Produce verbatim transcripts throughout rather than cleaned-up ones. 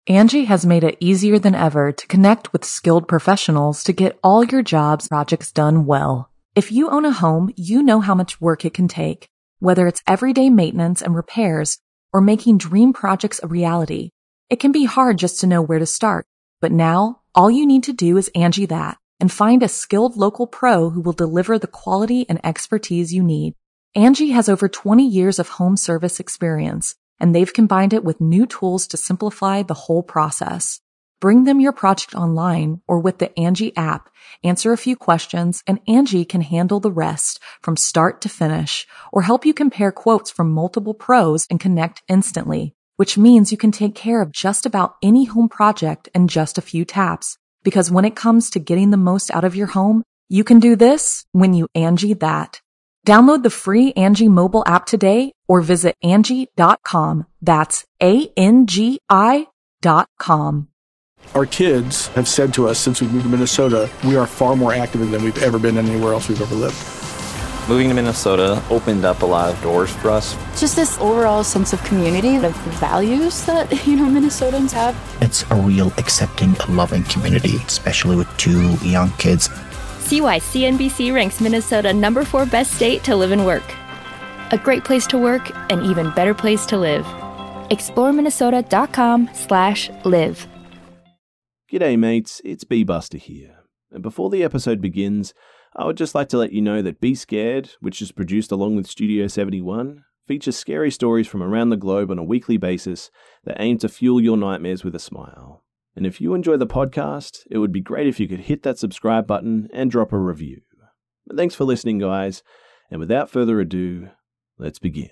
Angie has made it easier than ever to connect with skilled professionals to get all your jobs projects done well. If you own a home, you know how much work it can take, whether it's everyday maintenance and repairs or making dream projects a reality. It can be hard just to know where to start, but now all you need to do is Angie that and find a skilled local pro who will deliver the quality and expertise you need. Angie has over twenty years of home service experience, and they've combined it with new tools to simplify the whole process. Bring them your project online or with the Angie app, answer a few questions, and Angie can handle the rest from start to finish or help you compare quotes from multiple pros and connect instantly, which means you can take care of just about any home project in just a few taps. Because when it comes to getting the most out of your home, you can do this when you Angie that. Download the free Angie mobile app today or visit Angie dot com. That's A N G I dot com. Our kids have said to us since we moved to Minnesota, we are far more active than we've ever been anywhere else we've ever lived. Moving to Minnesota opened up a lot of doors for us. Just this overall sense of community, of values that, you know, Minnesotans have. It's a real accepting, loving community, especially with two young kids. See why C N B C ranks Minnesota number four best state to live and work. A great place to work, an even better place to live. explore minnesota dot com slash live. G'day mates, it's B-Buster here. And before the episode begins, I would just like to let you know that Be Scared, which is produced along with Studio seventy-one, features scary stories from around the globe on a weekly basis that aim to fuel your nightmares with a smile. And if you enjoy the podcast, it would be great if you could hit that subscribe button and drop a review. But thanks for listening, guys, and without further ado, let's begin.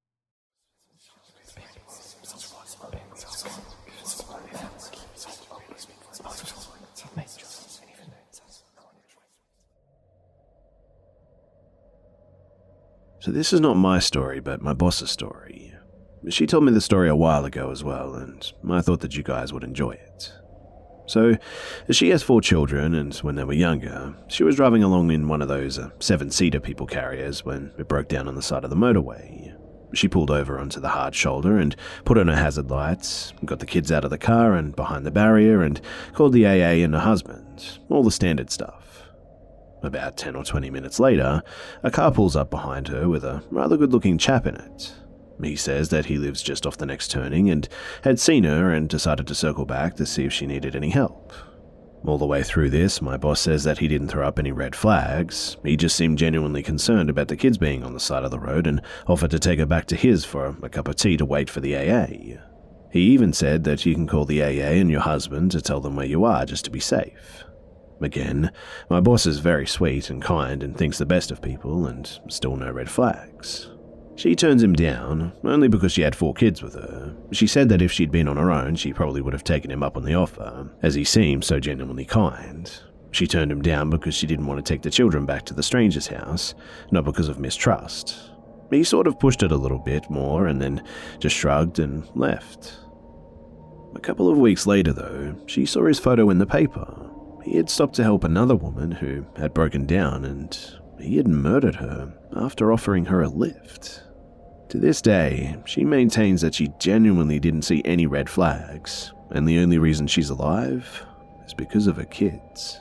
So this is not my story, but my boss's story. She told me the story a while ago as well, and I thought that you guys would enjoy it. So, she has four children, and when they were younger, she was driving along in one of those uh, seven-seater people carriers when it broke down on the side of the motorway. She pulled over onto the hard shoulder and put on her hazard lights, got the kids out of the car and behind the barrier, and called the A A and her husband, all the standard stuff. About ten or twenty minutes later, a car pulls up behind her with a rather good-looking chap in it. He says that he lives just off the next turning and had seen her and decided to circle back to see if she needed any help. All the way through this, my boss says that he didn't throw up any red flags. He just seemed genuinely concerned about the kids being on the side of the road and offered to take her back to his for a cup of tea to wait for the A A. He even said that you can call the A A and your husband to tell them where you are just to be safe. Again, my boss is very sweet and kind and thinks the best of people, and still no red flags. She turns him down, only because she had four kids with her. She said that if she'd been on her own, she probably would have taken him up on the offer, as he seemed so genuinely kind. She turned him down because she didn't want to take the children back to the stranger's house, not because of mistrust. He sort of pushed it a little bit more and then just shrugged and left. A couple of weeks later, though, she saw his photo in the paper. He had stopped to help another woman who had broken down, and he had murdered her after offering her a lift. To this day, she maintains that she genuinely didn't see any red flags, and the only reason she's alive is because of her kids.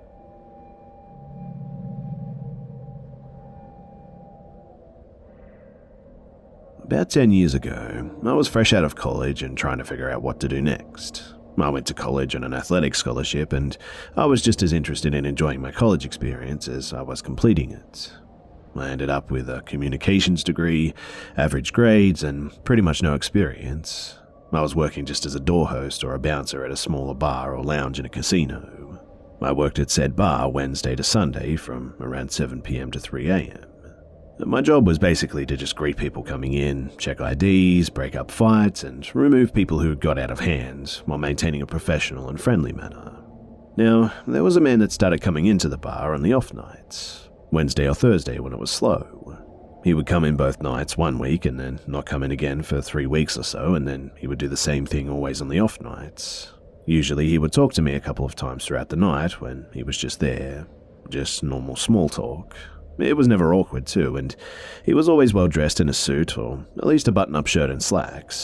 About ten years ago, I was fresh out of college and trying to figure out what to do next. I went to college on an athletic scholarship, and I was just as interested in enjoying my college experience as I was completing it. I ended up with a communications degree, average grades, and pretty much no experience. I was working just as a door host or a bouncer at a smaller bar or lounge in a casino. I worked at said bar Wednesday to Sunday from around seven p.m. to three a.m. My job was basically to just greet people coming in, check I Ds, break up fights, and remove people who got out of hand while maintaining a professional and friendly manner. Now, there was a man that started coming into the bar on the off nights, Wednesday or Thursday when it was slow. He would come in both nights one week and then not come in again for three weeks or so, and then he would do the same thing always on the off nights. Usually he would talk to me a couple of times throughout the night when he was just there, just normal small talk. It was never awkward too, and he was always well dressed in a suit or at least a button-up shirt and slacks.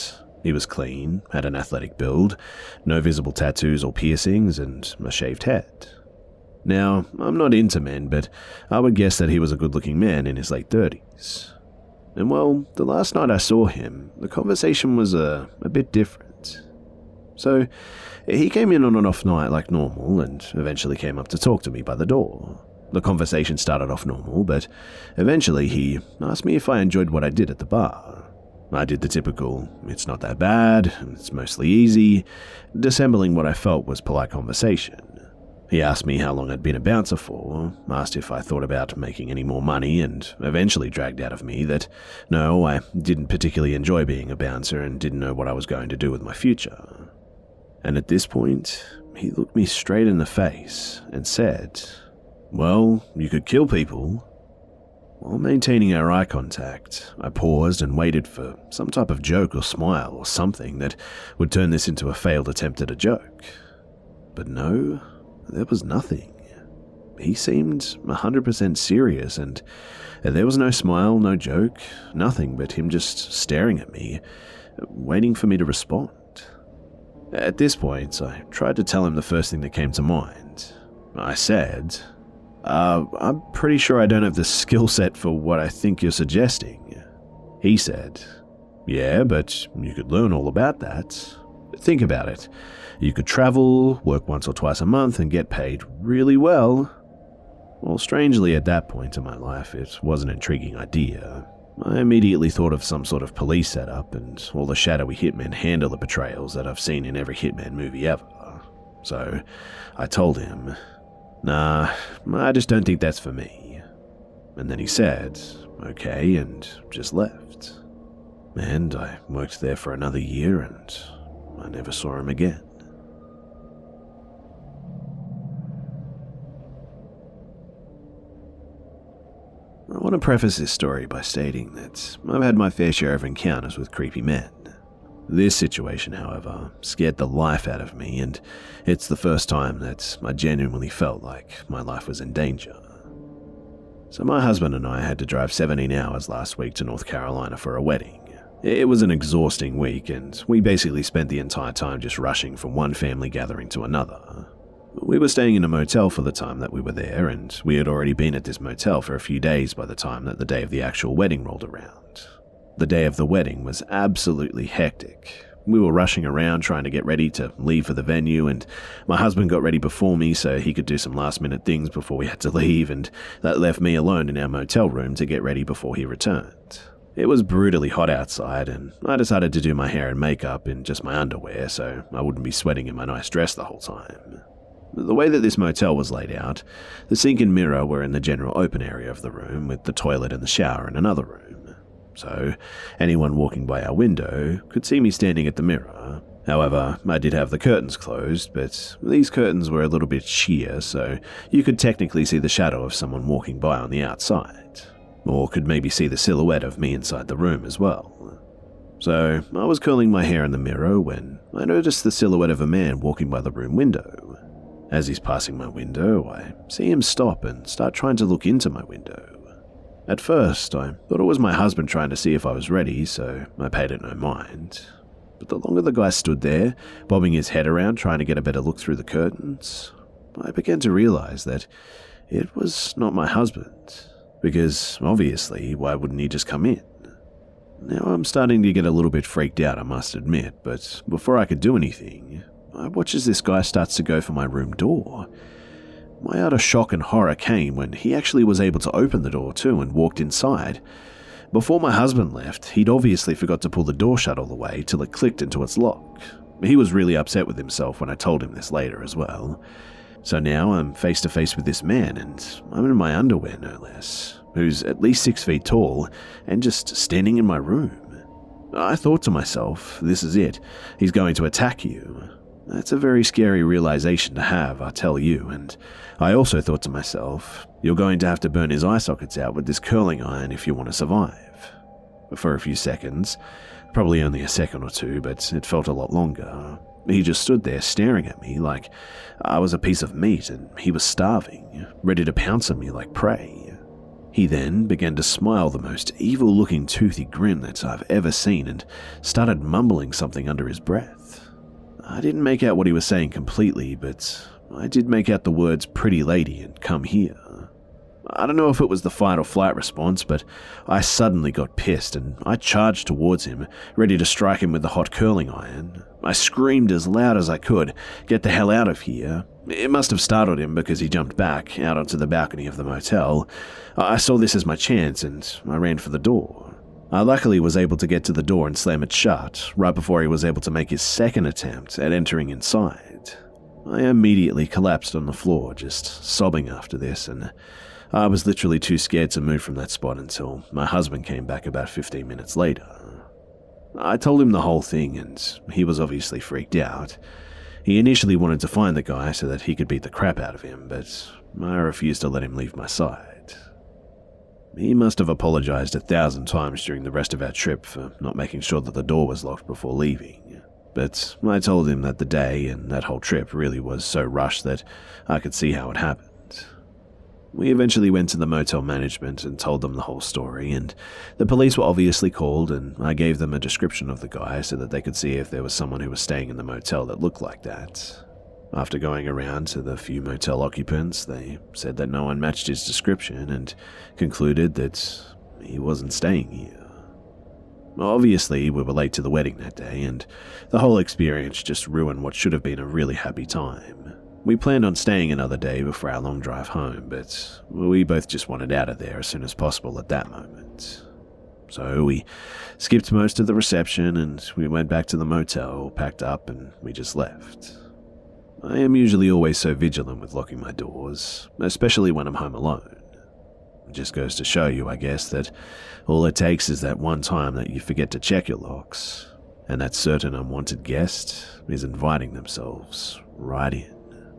He was clean, had an athletic build, no visible tattoos or piercings, and a shaved head. Now, I'm not into men, but I would guess that he was a good-looking man in his late thirties. And well, the last night I saw him, the conversation was a, a bit different. So, he came in on an off night like normal and eventually came up to talk to me by the door. The conversation started off normal, but eventually he asked me if I enjoyed what I did at the bar. I did the typical, it's not that bad, it's mostly easy, dissembling what I felt was polite conversation. He asked me how long I'd been a bouncer for, asked if I thought about making any more money, and eventually dragged out of me that, no, I didn't particularly enjoy being a bouncer and didn't know what I was going to do with my future. And at this point, he looked me straight in the face and said, "Well, you could kill people." While maintaining our eye contact, I paused and waited for some type of joke or smile or something that would turn this into a failed attempt at a joke. But no, there was nothing. He seemed one hundred percent serious, and there was no smile, no joke, nothing but him just staring at me, waiting for me to respond. At this point, I tried to tell him the first thing that came to mind. I said, uh, I'm pretty sure I don't have the skill set for what I think you're suggesting. He said, yeah, but you could learn all about that. Think about it. You could travel, work once or twice a month, and get paid really well. Well, strangely, at that point in my life, it was an intriguing idea. I immediately thought of some sort of police setup and all the shadowy hitmen handler betrayals that I've seen in every hitman movie ever. So I told him, nah, I just don't think that's for me. And then he said, okay, and just left. And I worked there for another year, and I never saw him again. I want to preface this story by stating that I've had my fair share of encounters with creepy men. This situation, however, scared the life out of me, and it's the first time that I genuinely felt like my life was in danger. So my husband and I had to drive seventeen hours last week to North Carolina for a wedding. It was an exhausting week, and we basically spent the entire time just rushing from one family gathering to another. We were staying in a motel for the time that we were there, and we had already been at this motel for a few days by the time that the day of the actual wedding rolled around. The day of the wedding was absolutely hectic. We were rushing around trying to get ready to leave for the venue, and my husband got ready before me so he could do some last-minute things before we had to leave, and that left me alone in our motel room to get ready before he returned. It was brutally hot outside, and I decided to do my hair and makeup in just my underwear so I wouldn't be sweating in my nice dress the whole time. The way that this motel was laid out, the sink and mirror were in the general open area of the room, with the toilet and the shower in another room. So, anyone walking by our window could see me standing at the mirror. However, I did have the curtains closed, but these curtains were a little bit sheer, so you could technically see the shadow of someone walking by on the outside, or could maybe see the silhouette of me inside the room as well. So, I was curling my hair in the mirror when I noticed the silhouette of a man walking by the room window. As he's passing my window, I see him stop and start trying to look into my window. At first, I thought it was my husband trying to see if I was ready, so I paid it no mind. But the longer the guy stood there, bobbing his head around trying to get a better look through the curtains, I began to realize that it was not my husband, because obviously, why wouldn't he just come in? Now I'm starting to get a little bit freaked out, I must admit, but before I could do anything, I watch as this guy starts to go for my room door. My utter shock and horror came when he actually was able to open the door too and walked inside. Before my husband left, he'd obviously forgot to pull the door shut all the way till it clicked into its lock. He was really upset with himself when I told him this later as well. So now I'm face to face with this man, and I'm in my underwear no less, who's at least six feet tall and just standing in my room. I thought to myself, this is it, he's going to attack you. That's a very scary realization to have, I tell you, and I also thought to myself, you're going to have to burn his eye sockets out with this curling iron if you want to survive. For a few seconds, probably only a second or two, but it felt a lot longer, he just stood there staring at me like I was a piece of meat and he was starving, ready to pounce on me like prey. He then began to smile the most evil-looking toothy grin that I've ever seen and started mumbling something under his breath. I didn't make out what he was saying completely, but I did make out the words "pretty lady" and "come here." I don't know if it was the fight or flight response, but I suddenly got pissed and I charged towards him, ready to strike him with the hot curling iron. I screamed as loud as I could, "Get the hell out of here." It must have startled him because he jumped back out onto the balcony of the motel. I saw this as my chance and I ran for the door. I luckily was able to get to the door and slam it shut, right before he was able to make his second attempt at entering inside. I immediately collapsed on the floor, just sobbing after this, and I was literally too scared to move from that spot until my husband came back about fifteen minutes later. I told him the whole thing and he was obviously freaked out. He initially wanted to find the guy so that he could beat the crap out of him, but I refused to let him leave my side. He must have apologized a thousand times during the rest of our trip for not making sure that the door was locked before leaving, but I told him that the day and that whole trip really was so rushed that I could see how it happened. We eventually went to the motel management and told them the whole story, and the police were obviously called, and I gave them a description of the guy so that they could see if there was someone who was staying in the motel that looked like that. After going around to the few motel occupants, they said that no one matched his description and concluded that he wasn't staying here. Obviously, we were late to the wedding that day, and the whole experience just ruined what should have been a really happy time. We planned on staying another day before our long drive home, but we both just wanted out of there as soon as possible at that moment. So we skipped most of the reception and we went back to the motel, packed up, and we just left. I am usually always so vigilant with locking my doors, especially when I'm home alone. It just goes to show you, I guess, that all it takes is that one time that you forget to check your locks, and that certain unwanted guest is inviting themselves right in.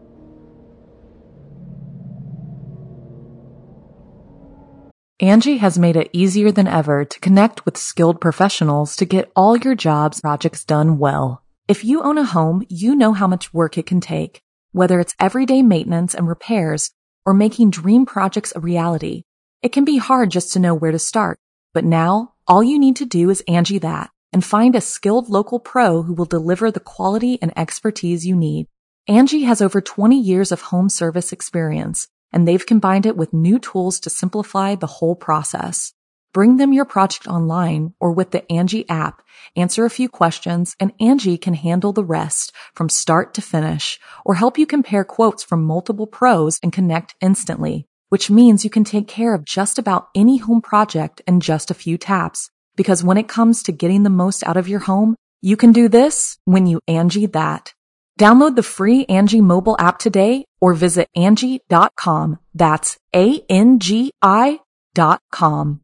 Angie has made it easier than ever to connect with skilled professionals to get all your jobs projects done well. If you own a home, you know how much work it can take, whether it's everyday maintenance and repairs or making dream projects a reality. It can be hard just to know where to start, but now all you need to do is Angie that and find a skilled local pro who will deliver the quality and expertise you need. Angie has over twenty years of home service experience, and they've combined it with new tools to simplify the whole process. Bring them your project online or with the Angie app, answer a few questions, and Angie can handle the rest from start to finish, or help you compare quotes from multiple pros and connect instantly, which means you can take care of just about any home project in just a few taps. Because when it comes to getting the most out of your home, you can do this when you Angie that. Download the free Angie mobile app today or visit Angie dot com. That's A N G I dot com.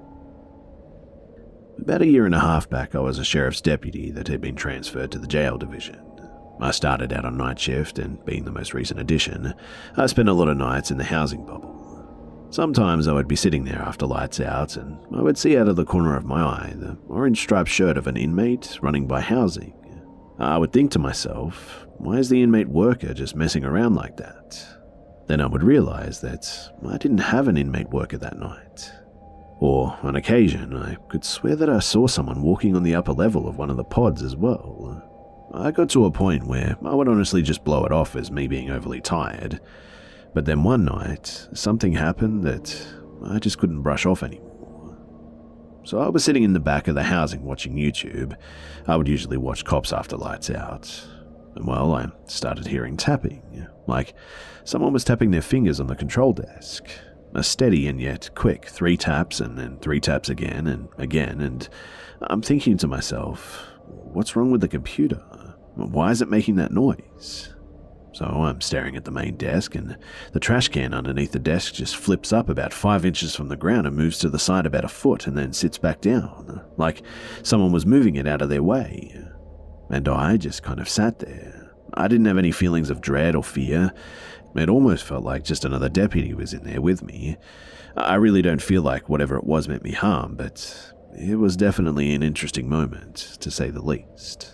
About a year and a half back, I was a sheriff's deputy that had been transferred to the jail division. I started out on night shift, and being the most recent addition, I spent a lot of nights in the housing bubble. Sometimes I would be sitting there after lights out, and I would see out of the corner of my eye the orange striped shirt of an inmate running by housing. I would think to myself, why is the inmate worker just messing around like that? Then I would realize that I didn't have an inmate worker that night. Or, on occasion, I could swear that I saw someone walking on the upper level of one of the pods as well. I got to a point where I would honestly just blow it off as me being overly tired. But then one night, something happened that I just couldn't brush off anymore. So I was sitting in the back of the housing watching YouTube. I would usually watch Cops after lights out. And well, I started hearing tapping, like someone was tapping their fingers on the control desk. A steady and yet quick three taps and then three taps again and again, and I'm thinking to myself, what's wrong with the computer? Why is it making that noise? So I'm staring at the main desk, and the trash can underneath the desk just flips up about five inches from the ground and moves to the side about a foot and then sits back down, like someone was moving it out of their way. And I just kind of sat there. I didn't have any feelings of dread or fear. It almost felt like just another deputy was in there with me. I really don't feel like whatever it was meant me harm, but it was definitely an interesting moment, to say the least.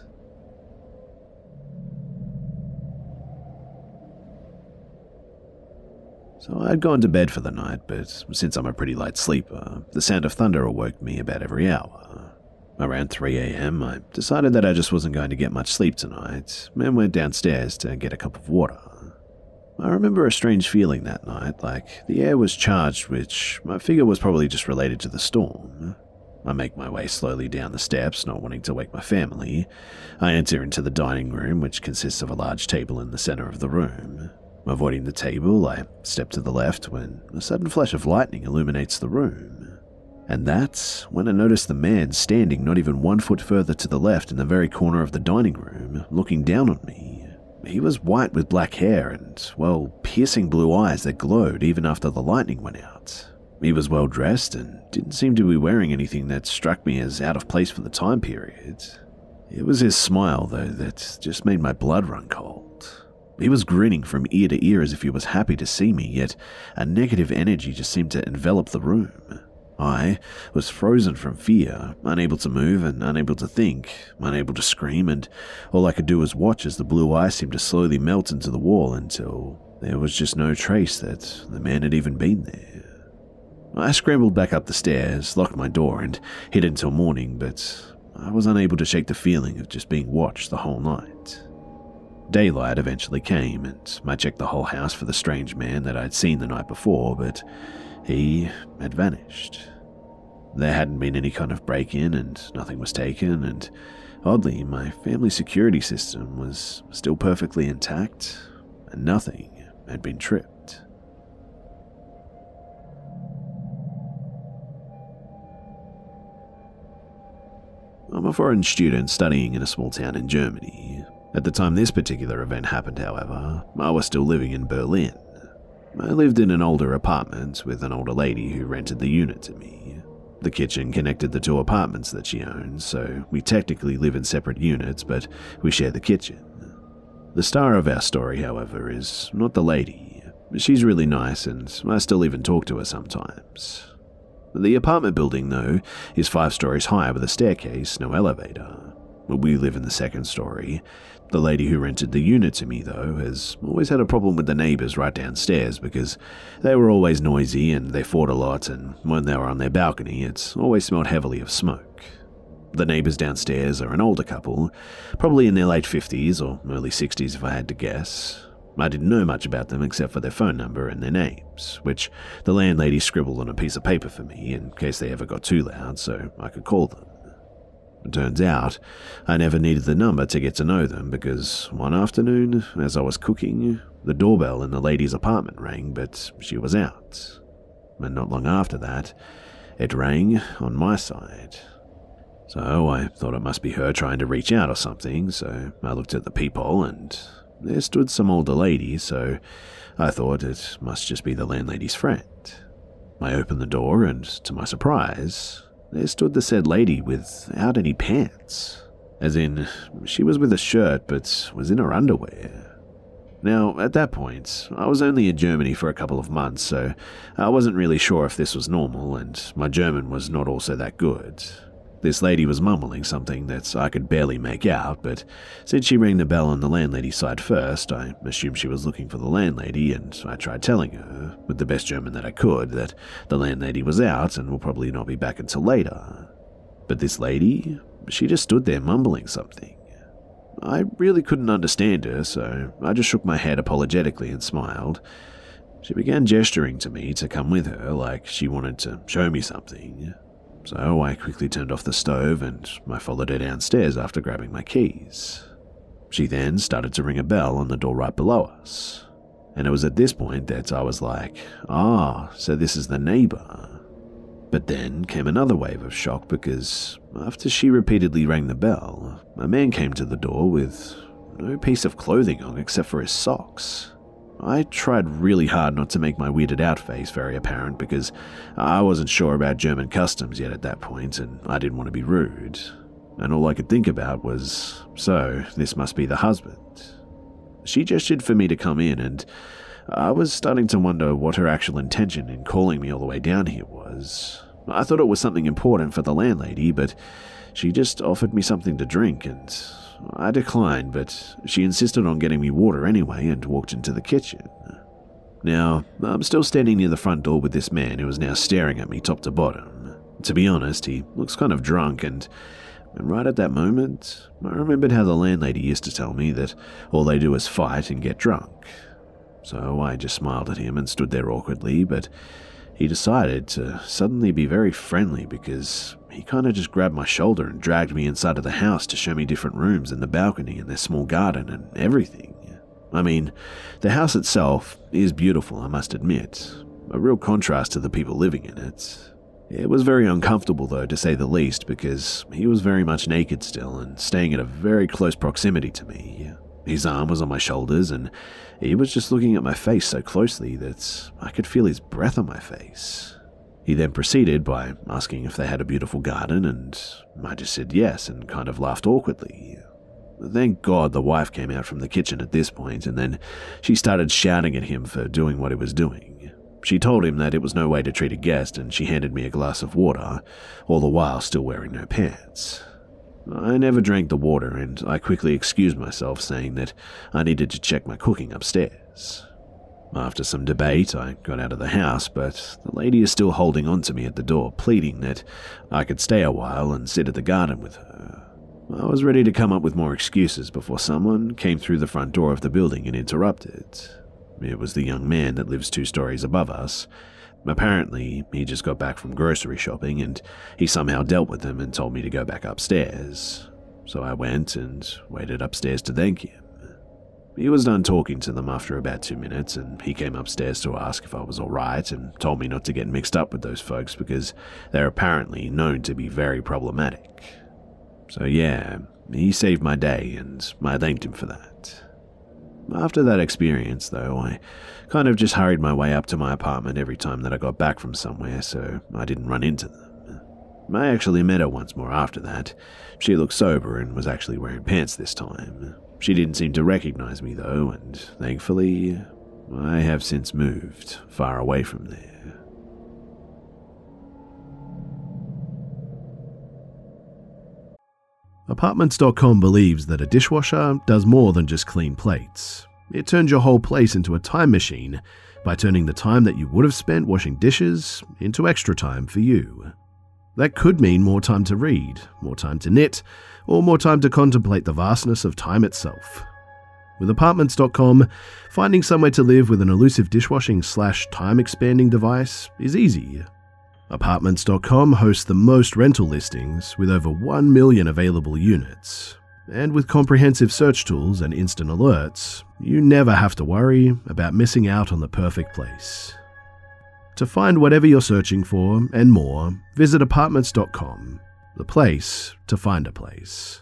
So I'd gone to bed for the night, but since I'm a pretty light sleeper, the sound of thunder awoke me about every hour. Around three a.m., I decided that I just wasn't going to get much sleep tonight, and went downstairs to get a cup of water. I remember a strange feeling that night, like the air was charged, which I figure was probably just related to the storm. I make my way slowly down the steps, not wanting to wake my family. I enter into the dining room, which consists of a large table in the center of the room. Avoiding the table, I step to the left when a sudden flash of lightning illuminates the room. And that's when I notice the man standing not even one foot further to the left in the very corner of the dining room, looking down on me. He was white with black hair and, well, piercing blue eyes that glowed even after the lightning went out. He was well dressed and didn't seem to be wearing anything that struck me as out of place for the time period. It was his smile, though, that just made my blood run cold. He was grinning from ear to ear as if he was happy to see me, yet a negative energy just seemed to envelop the room. I was frozen from fear, unable to move and unable to think, unable to scream, and all I could do was watch as the blue eye seemed to slowly melt into the wall until there was just no trace that the man had even been there. I scrambled back up the stairs, locked my door, and hid until morning, but I was unable to shake the feeling of just being watched the whole night. Daylight eventually came, and I checked the whole house for the strange man that I'd seen the night before, but he had vanished. There hadn't been any kind of break-in, and nothing was taken, and oddly, my family security system was still perfectly intact, and nothing had been tripped. I'm a foreign student studying in a small town in Germany. At the time this particular event happened, however, I was still living in Berlin. I lived in an older apartment with an older lady who rented the unit to me. The kitchen connected the two apartments that she owns, so we technically live in separate units, but we share the kitchen. The star of our story, however, is not the lady. She's really nice, and I still even talk to her sometimes. The apartment building, though, is five stories high with a staircase, no elevator. We live in the second story. The lady who rented the unit to me, though, has always had a problem with the neighbors right downstairs because they were always noisy and they fought a lot, and when they were on their balcony, it's always smelled heavily of smoke. The neighbors downstairs are an older couple, probably in their late fifties or early sixties if I had to guess. I didn't know much about them except for their phone number and their names, which the landlady scribbled on a piece of paper for me in case they ever got too loud so I could call them. It turns out, I never needed the number to get to know them because one afternoon, as I was cooking, the doorbell in the lady's apartment rang, but she was out. And not long after that, it rang on my side. So I thought it must be her trying to reach out or something, so I looked at the peephole and there stood some older lady, so I thought it must just be the landlady's friend. I opened the door and, to my surprise, there stood the said lady without any pants. As in, she was with a shirt but was in her underwear. Now, at that point, I was only in Germany for a couple of months, so I wasn't really sure if this was normal, and my German was not also that good. This lady was mumbling something that I could barely make out, but since she rang the bell on the landlady's side first, I assumed she was looking for the landlady, and I tried telling her, with the best German that I could, that the landlady was out and will probably not be back until later. But this lady, she just stood there mumbling something. I really couldn't understand her, so I just shook my head apologetically and smiled. She began gesturing to me to come with her, like she wanted to show me something. So I quickly turned off the stove and I followed her downstairs after grabbing my keys. She then started to ring a bell on the door right below us. And it was at this point that I was like, ah, so this is the neighbor. But then came another wave of shock because after she repeatedly rang the bell, a man came to the door with no piece of clothing on except for his socks. I tried really hard not to make my weirded out face very apparent because I wasn't sure about German customs yet at that point and I didn't want to be rude. And all I could think about was, so this must be the husband. She gestured for me to come in and I was starting to wonder what her actual intention in calling me all the way down here was. I thought it was something important for the landlady, but she just offered me something to drink and I declined, but she insisted on getting me water anyway and walked into the kitchen. Now, I'm still standing near the front door with this man who is now staring at me top to bottom. To be honest, he looks kind of drunk, and, and right at that moment, I remembered how the landlady used to tell me that all they do is fight and get drunk. So I just smiled at him and stood there awkwardly, but he decided to suddenly be very friendly because he kind of just grabbed my shoulder and dragged me inside of the house to show me different rooms and the balcony and their small garden and everything. I mean, the house itself is beautiful, I must admit, a real contrast to the people living in it. It was very uncomfortable, though, to say the least, because he was very much naked still and staying at a very close proximity to me. His arm was on my shoulders, and he was just looking at my face so closely that I could feel his breath on my face. He then proceeded by asking if they had a beautiful garden, and I just said yes and kind of laughed awkwardly. Thank God the wife came out from the kitchen at this point, and then she started shouting at him for doing what he was doing. She told him that it was no way to treat a guest, and she handed me a glass of water, all the while still wearing no pants. I never drank the water, and I quickly excused myself, saying that I needed to check my cooking upstairs. After some debate, I got out of the house, but the lady is still holding on to me at the door, pleading that I could stay a while and sit at the garden with her. I was ready to come up with more excuses before someone came through the front door of the building and interrupted. It was the young man that lives two stories above us. Apparently, he just got back from grocery shopping, and he somehow dealt with them and told me to go back upstairs. So I went and waited upstairs to thank him. He was done talking to them after about two minutes, and he came upstairs to ask if I was alright and told me not to get mixed up with those folks because they're apparently known to be very problematic. So yeah, he saved my day, and I thanked him for that. After that experience, though, I kind of just hurried my way up to my apartment every time that I got back from somewhere so I didn't run into them. I actually met her once more after that. She looked sober and was actually wearing pants this time. She didn't seem to recognize me, though, and thankfully, I have since moved far away from there. Apartments dot com believes that a dishwasher does more than just clean plates. It turns your whole place into a time machine by turning the time that you would have spent washing dishes into extra time for you. That could mean more time to read, more time to knit, or more time to contemplate the vastness of time itself. With Apartments dot com, finding somewhere to live with an elusive dishwashing slash time-expanding device is easy. Apartments dot com hosts the most rental listings with over one million available units. And with comprehensive search tools and instant alerts, you never have to worry about missing out on the perfect place. To find whatever you're searching for and more, visit Apartments dot com, the place to find a place.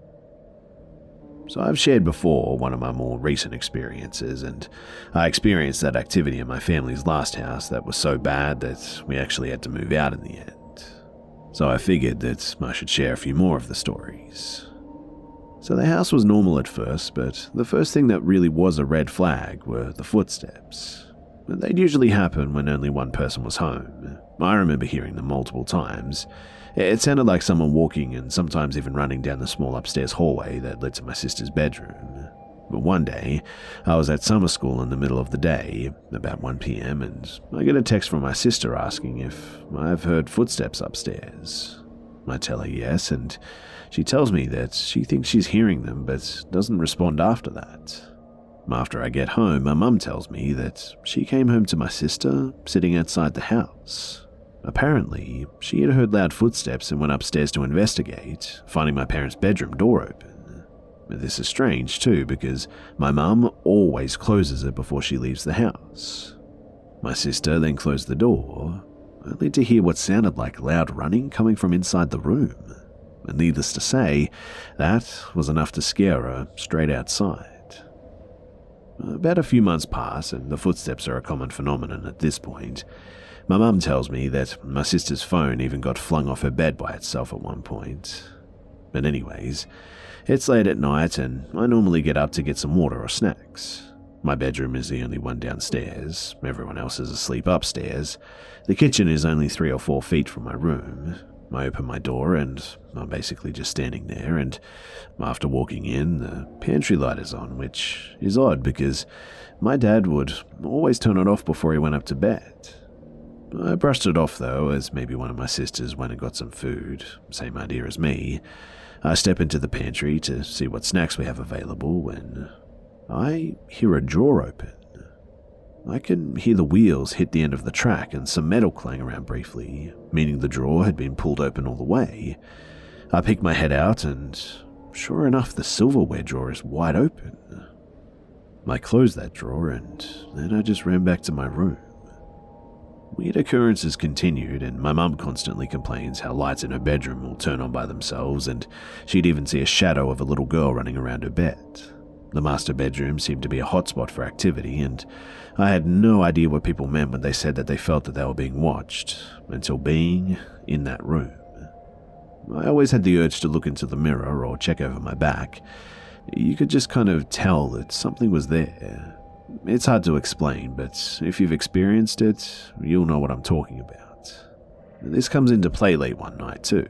So I've shared before one of my more recent experiences, and I experienced that activity in my family's last house that was so bad that we actually had to move out in the end. So I figured that I should share a few more of the stories. So the house was normal at first, but the first thing that really was a red flag were the footsteps. They'd usually happen when only one person was home. I remember hearing them multiple times. It sounded like someone walking and sometimes even running down the small upstairs hallway that led to my sister's bedroom. But one day, I was at summer school in the middle of the day, about one p.m, and I get a text from my sister asking if I've heard footsteps upstairs. I tell her yes, and she tells me that she thinks she's hearing them but doesn't respond after that. After I get home, my mum tells me that she came home to my sister sitting outside the house. Apparently, she had heard loud footsteps and went upstairs to investigate, finding my parents' bedroom door open. This is strange too, because my mum always closes it before she leaves the house. My sister then closed the door, only to hear what sounded like loud running coming from inside the room. And needless to say, that was enough to scare her straight outside. About a few months pass, and the footsteps are a common phenomenon at this point. My mum tells me that my sister's phone even got flung off her bed by itself at one point. But anyways, it's late at night, and I normally get up to get some water or snacks. My bedroom is the only one downstairs, everyone else is asleep upstairs. The kitchen is only three or four feet from my room. I open my door and I'm basically just standing there, and after walking in, the pantry light is on, which is odd because my dad would always turn it off before he went up to bed. I brushed it off though, as maybe one of my sisters went and got some food, same idea as me. I step into the pantry to see what snacks we have available when I hear a drawer open. I can hear the wheels hit the end of the track and some metal clang around briefly, meaning the drawer had been pulled open all the way. I peek my head out and, sure enough, the silverware drawer is wide open. I closed that drawer and then I just ran back to my room. Weird occurrences continued, and my mum constantly complains how lights in her bedroom will turn on by themselves, and she'd even see a shadow of a little girl running around her bed. The master bedroom seemed to be a hotspot for activity, and I had no idea what people meant when they said that they felt that they were being watched, until being in that room. I always had the urge to look into the mirror or check over my back. You could just kind of tell that something was there. It's hard to explain, but if you've experienced it, you'll know what I'm talking about. This comes into play late one night too.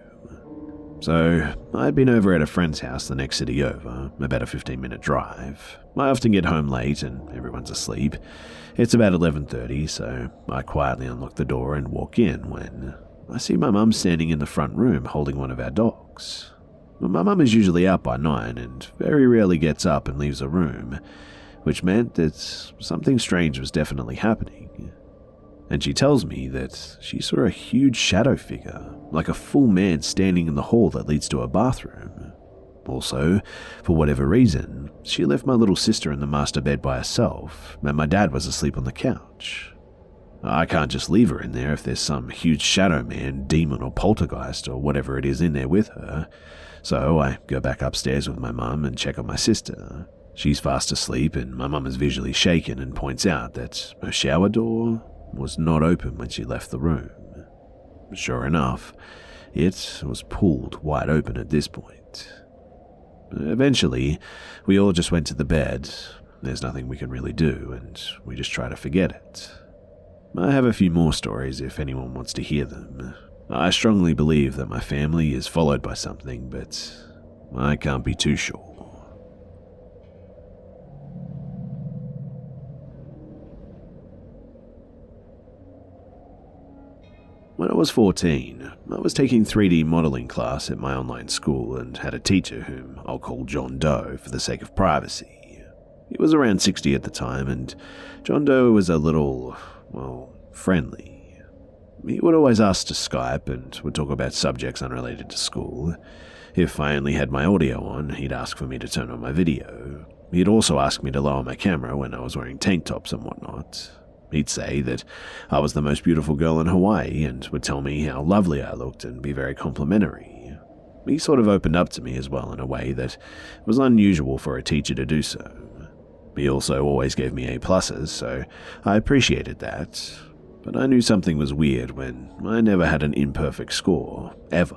So, I'd been over at a friend's house the next city over, about a fifteen minute drive. I often get home late and everyone's asleep. It's about eleven thirty, so I quietly unlock the door and walk in when I see my mum standing in the front room holding one of our dogs. My mum is usually out by nine and very rarely gets up and leaves the room, which meant that something strange was definitely happening. And she tells me that she saw a huge shadow figure, like a full man standing in the hall that leads to her bathroom. Also, for whatever reason, she left my little sister in the master bed by herself, and my dad was asleep on the couch. I can't just leave her in there if there's some huge shadow man, demon or poltergeist or whatever it is in there with her, so I go back upstairs with my mum and check on my sister. She's fast asleep, and my mum is visually shaken and points out that her shower door was not open when she left the room. Sure enough, it was pulled wide open at this point. Eventually, we all just went to the bed. There's nothing we can really do, and we just try to forget it. I have a few more stories if anyone wants to hear them. I strongly believe that my family is followed by something, but I can't be too sure. When I was fourteen, I was taking three D modeling class at my online school and had a teacher whom I'll call John Doe for the sake of privacy. He was around sixty at the time, and John Doe was a little, well, friendly. He would always ask to Skype and would talk about subjects unrelated to school. If I only had my audio on, he'd ask for me to turn on my video. He'd also ask me to lower my camera when I was wearing tank tops and whatnot. He'd say that I was the most beautiful girl in Hawaii and would tell me how lovely I looked and be very complimentary. He sort of opened up to me as well in a way that was unusual for a teacher to do so. He also always gave me A pluses, so I appreciated that. But I knew something was weird when I never had an imperfect score, ever.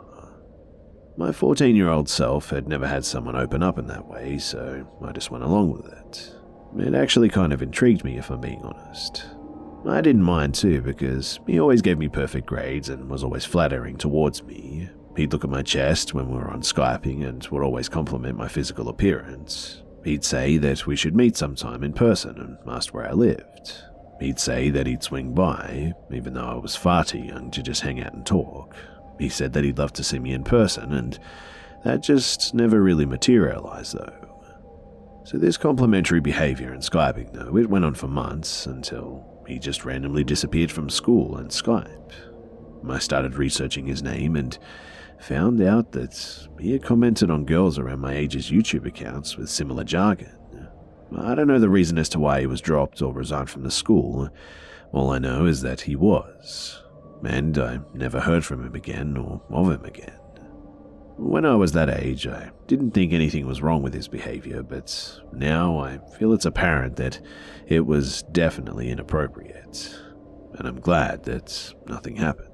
My fourteen-year-old self had never had someone open up in that way, so I just went along with it. It actually kind of intrigued me, if I'm being honest. I didn't mind too, because he always gave me perfect grades and was always flattering towards me. He'd look at my chest when we were on Skyping and would always compliment my physical appearance. He'd say that we should meet sometime in person and asked where I lived. He'd say that he'd swing by, even though I was far too young to just hang out and talk. He said that he'd love to see me in person, and that just never really materialized though. So this complimentary behavior and Skyping though, it went on for months until he just randomly disappeared from school and Skype. I started researching his name and found out that he had commented on girls around my age's YouTube accounts with similar jargon. I don't know the reason as to why he was dropped or resigned from the school. All I know is that he was, and I never heard from him again or of him again. When I was that age, I didn't think anything was wrong with his behavior, but now I feel it's apparent that it was definitely inappropriate, and I'm glad that nothing happened.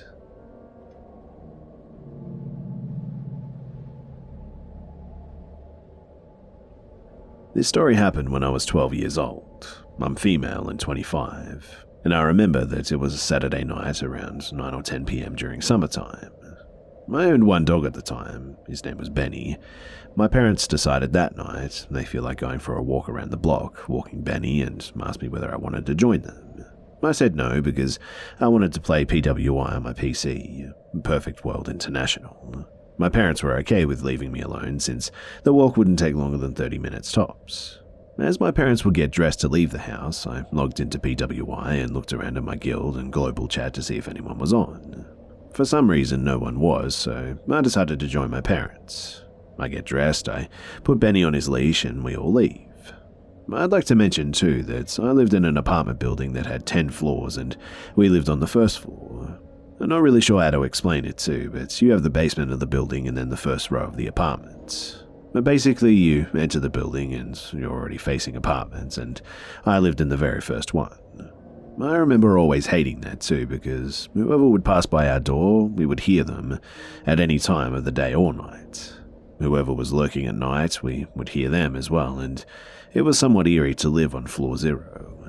This story happened when I was twelve years old. I'm female and twenty-five, and I remember that it was a Saturday night around nine or ten p.m. during summertime. I owned one dog at the time. His name was Benny. My parents decided that night they feel like going for a walk around the block, walking Benny, and asked me whether I wanted to join them. I said no because I wanted to play P W I on my P C, Perfect World International. My parents were okay with leaving me alone since the walk wouldn't take longer than thirty minutes tops. As my parents would get dressed to leave the house, I logged into P W I and looked around at my guild and global chat to see if anyone was on. For some reason, no one was, so I decided to join my parents. I get dressed, I put Benny on his leash, and we all leave. I'd like to mention, too, that I lived in an apartment building that had ten floors, and we lived on the first floor. I'm not really sure how to explain it, too, but you have the basement of the building and then the first row of the apartments. But basically, you enter the building and you're already facing apartments, and I lived in the very first one. I remember always hating that too, because whoever would pass by our door, we would hear them at any time of the day or night. Whoever was lurking at night, we would hear them as well, and it was somewhat eerie to live on floor zero.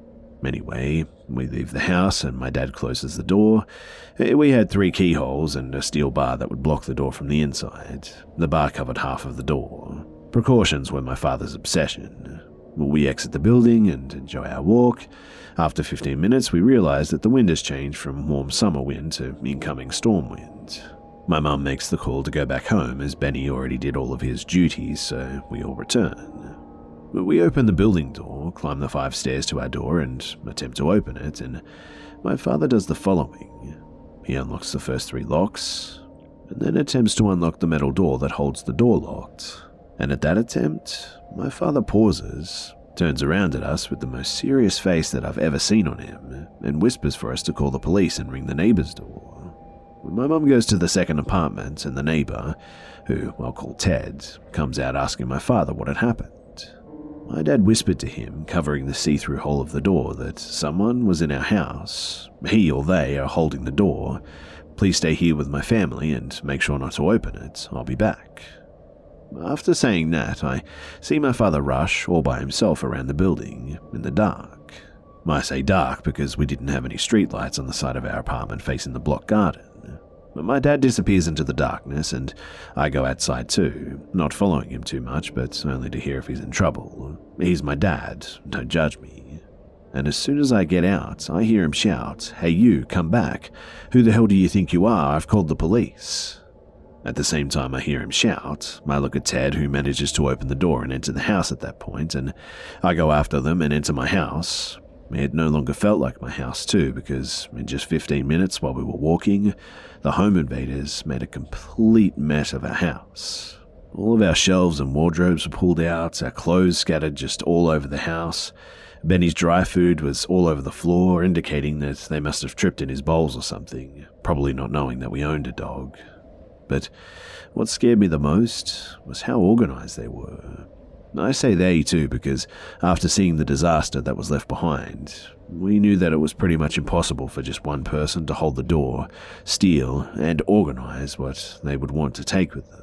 Anyway, we leave the house and my dad closes the door. We had three keyholes and a steel bar that would block the door from the inside. The bar covered half of the door. Precautions were my father's obsession. We exit the building and enjoy our walk. After fifteen minutes, we realize that the wind has changed from warm summer wind to incoming storm wind. My mum makes the call to go back home as Benny already did all of his duties, so we all return. We open the building door, climb the five stairs to our door and attempt to open it, and my father does the following. He unlocks the first three locks, and then attempts to unlock the metal door that holds the door locked. And at that attempt, my father pauses, turns around at us with the most serious face that I've ever seen on him, and whispers for us to call the police and ring the neighbor's door. My mum goes to the second apartment, and the neighbor, who I'll call Ted, comes out asking my father what had happened. My dad whispered to him, covering the see-through hole of the door, that someone was in our house. He or they are holding the door. Please stay here with my family and make sure not to open it. I'll be back. After saying that, I see my father rush all by himself around the building, in the dark. I say dark because we didn't have any streetlights on the side of our apartment facing the block garden. But my dad disappears into the darkness, and I go outside too, not following him too much, but only to hear if he's in trouble. He's my dad, don't judge me. And as soon as I get out, I hear him shout, "Hey you, come back. Who the hell do you think you are? I've called the police." At the same time I hear him shout, I look at Ted, who manages to open the door and enter the house at that point, and I go after them and enter my house. It no longer felt like my house too, because in just fifteen minutes while we were walking, the home invaders made a complete mess of our house. All of our shelves and wardrobes were pulled out, our clothes scattered just all over the house. Benny's dry food was all over the floor, indicating that they must have tripped in his bowls or something, probably not knowing that we owned a dog. But what scared me the most was how organized they were. I say they too because after seeing the disaster that was left behind, we knew that it was pretty much impossible for just one person to hold the door, steal, and organize what they would want to take with them.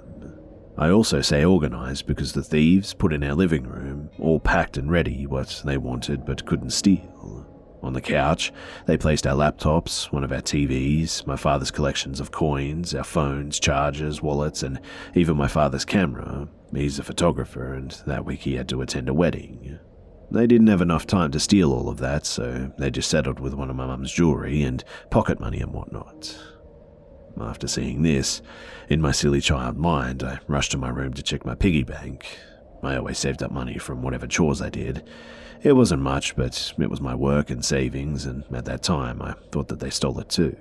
I also say organized because the thieves put in our living room, all packed and ready, what they wanted but couldn't steal. On the couch, they placed our laptops, one of our T Vs, my father's collections of coins, our phones, chargers, wallets, and even my father's camera. He's a photographer, and that week he had to attend a wedding. They didn't have enough time to steal all of that, so they just settled with one of my mum's jewelry and pocket money and whatnot. After seeing this, in my silly child mind, I rushed to my room to check my piggy bank. I always saved up money from whatever chores I did. It wasn't much, but it was my work and savings, and at that time I thought that they stole it too.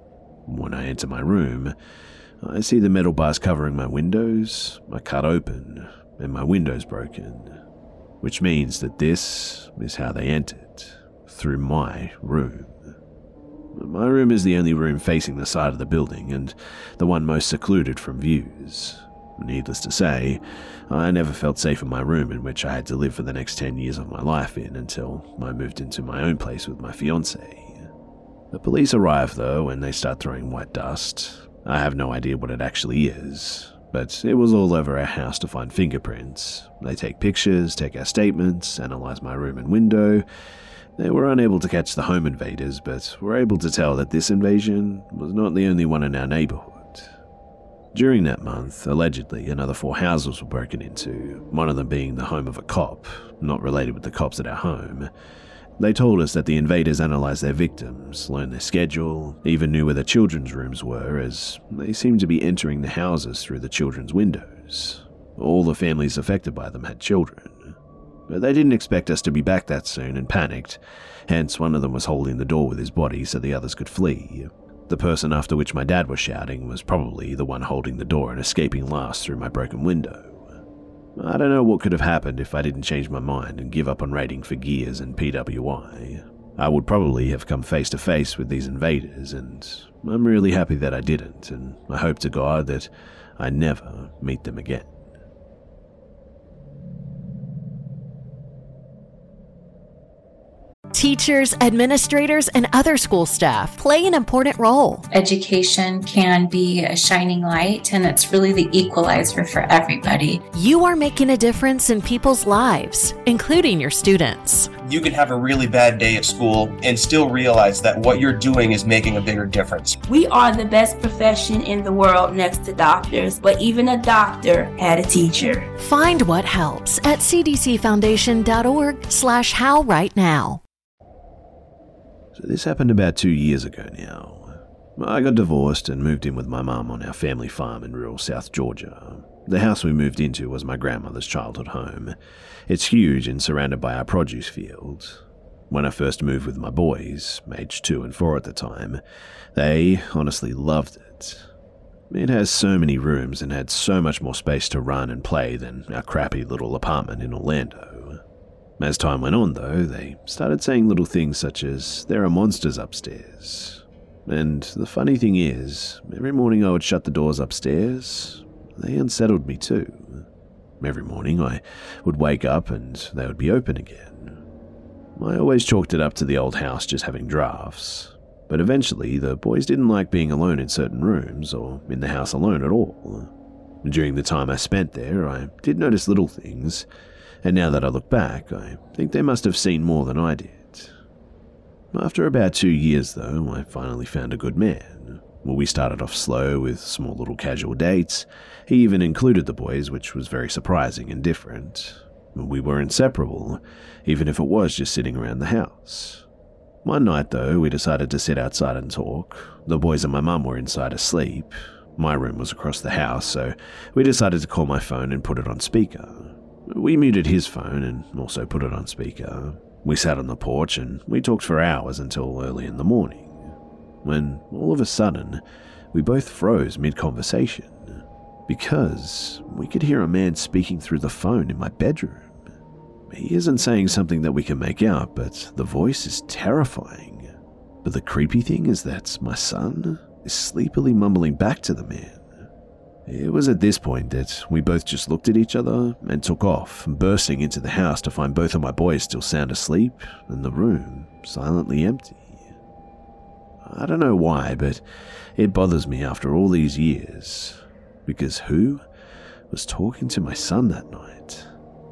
When I enter my room, I see the metal bars covering my windows are cut open, and my window's broken, which means that this is how they entered, through my room. My room is the only room facing the side of the building, and the one most secluded from views. Needless to say, I never felt safe in my room, in which I had to live for the next ten years of my life in until I moved into my own place with my fiancée. The police arrive though, and they start throwing white dust. I have no idea what it actually is, but it was all over our house to find fingerprints. They take pictures, take our statements, analyze my room and window. They were unable to catch the home invaders, but were able to tell that this invasion was not the only one in our neighborhood. During that month, allegedly, another four houses were broken into, one of them being the home of a cop, not related with the cops at our home. They told us that the invaders analysed their victims, learned their schedule, even knew where the children's rooms were, as they seemed to be entering the houses through the children's windows. All the families affected by them had children. But they didn't expect us to be back that soon and panicked, hence one of them was holding the door with his body so the others could flee. The person after which my dad was shouting was probably the one holding the door and escaping last through my broken window. I don't know what could have happened if I didn't change my mind and give up on raiding for gears and P W I. I would probably have come face to face with these invaders, and I'm really happy that I didn't, and I hope to God that I never meet them again. Teachers, administrators, and other school staff play an important role. Education can be a shining light, and it's really the equalizer for everybody. You are making a difference in people's lives, including your students. You can have a really bad day at school and still realize that what you're doing is making a bigger difference. We are the best profession in the world next to doctors, but even a doctor had a teacher. Find what helps at cdcfoundation.org slash how right now. So this happened about two years ago now. I got divorced and moved in with my mum on our family farm in rural South Georgia. The house we moved into was my grandmother's childhood home. It's huge and surrounded by our produce field. When I first moved with my boys, aged two and four at the time, they honestly loved it. It has so many rooms and had so much more space to run and play than our crappy little apartment in Orlando. As time went on, though, they started saying little things such as, "There are monsters upstairs." And the funny thing is, every morning I would shut the doors upstairs. They unsettled me too. Every morning I would wake up and they would be open again. I always chalked it up to the old house just having drafts. But eventually, the boys didn't like being alone in certain rooms or in the house alone at all. During the time I spent there, I did notice little things. And now that I look back, I think they must have seen more than I did. After about two years, though, I finally found a good man. Well, we started off slow with small little casual dates. He even included the boys, which was very surprising and different. We were inseparable, even if it was just sitting around the house. One night, though, we decided to sit outside and talk. The boys and my mum were inside asleep. My room was across the house, so we decided to call my phone and put it on speaker. We muted his phone and also put it on speaker. We sat on the porch and we talked for hours until early in the morning, when all of a sudden we both froze mid-conversation because we could hear a man speaking through the phone in my bedroom. He isn't saying something that we can make out, but the voice is terrifying. But the creepy thing is that my son is sleepily mumbling back to the man. It was at this point that we both just looked at each other and took off, bursting into the house to find both of my boys still sound asleep and the room silently empty. I don't know why, but it bothers me after all these years, because who was talking to my son that night?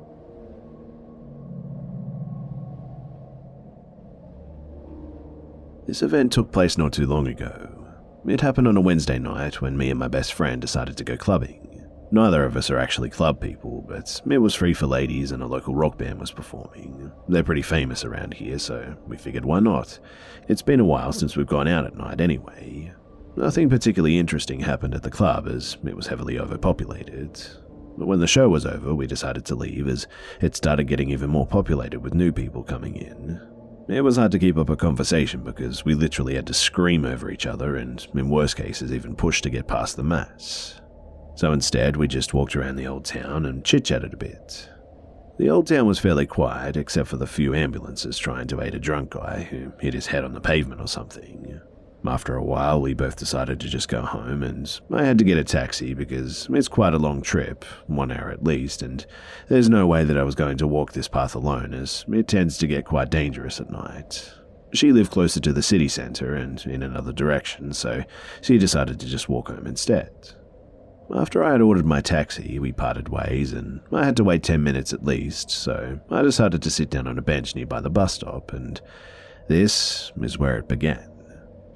This event took place not too long ago. It happened on a Wednesday night when me and my best friend decided to go clubbing. Neither of us are actually club people, but it was free for ladies and a local rock band was performing. They're pretty famous around here, so we figured why not? It's been a while since we've gone out at night anyway. Nothing particularly interesting happened at the club as it was heavily overpopulated. But when the show was over, we decided to leave as it started getting even more populated with new people coming in. It was hard to keep up a conversation because we literally had to scream over each other and, in worst cases, even push to get past the mass. So instead, we just walked around the old town and chit-chatted a bit. The old town was fairly quiet, except for the few ambulances trying to aid a drunk guy who hit his head on the pavement or something. After a while, we both decided to just go home, and I had to get a taxi because it's quite a long trip, one hour at least, and there's no way that I was going to walk this path alone as it tends to get quite dangerous at night. She lived closer to the city centre and in another direction, so she decided to just walk home instead. After I had ordered my taxi, we parted ways, and I had to wait ten minutes at least, so I decided to sit down on a bench nearby the bus stop, and this is where it began.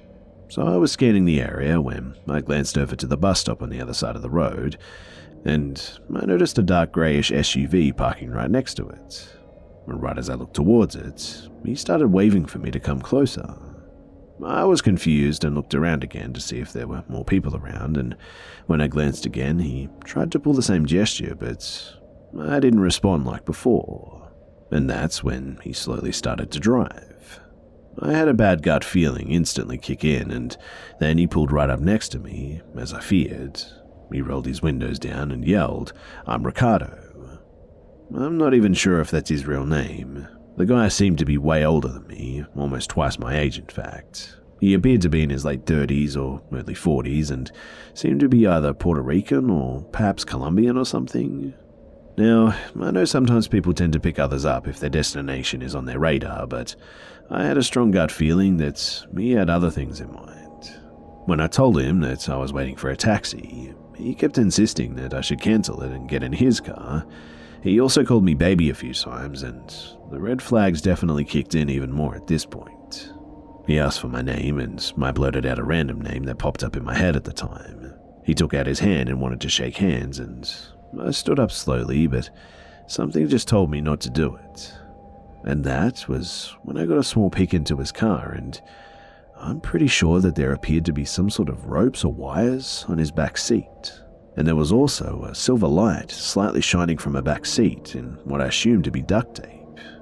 So I was scanning the area when I glanced over to the bus stop on the other side of the road, and I noticed a dark greyish S U V parking right next to it. And right as I looked towards it, he started waving for me to come closer. I was confused and looked around again to see if there were more people around, and when I glanced again, he tried to pull the same gesture, but I didn't respond like before. And that's when he slowly started to drive. I had a bad gut feeling instantly kick in, and then he pulled right up next to me, as I feared. He rolled his windows down and yelled, "I'm Ricardo." I'm not even sure if that's his real name. The guy seemed to be way older than me, almost twice my age in fact. He appeared to be in his late thirties or early forties and seemed to be either Puerto Rican or perhaps Colombian or something. Now, I know sometimes people tend to pick others up if their destination is on their radar, but I had a strong gut feeling that he had other things in mind. When I told him that I was waiting for a taxi, he kept insisting that I should cancel it and get in his car. He also called me baby a few times, and the red flags definitely kicked in even more at this point. He asked for my name, and I blurted out a random name that popped up in my head at the time. He took out his hand and wanted to shake hands, and I stood up slowly, but something just told me not to do it. And that was when I got a small peek into his car, and I'm pretty sure that there appeared to be some sort of ropes or wires on his back seat. And there was also a silver light slightly shining from a back seat in what I assumed to be duct tape.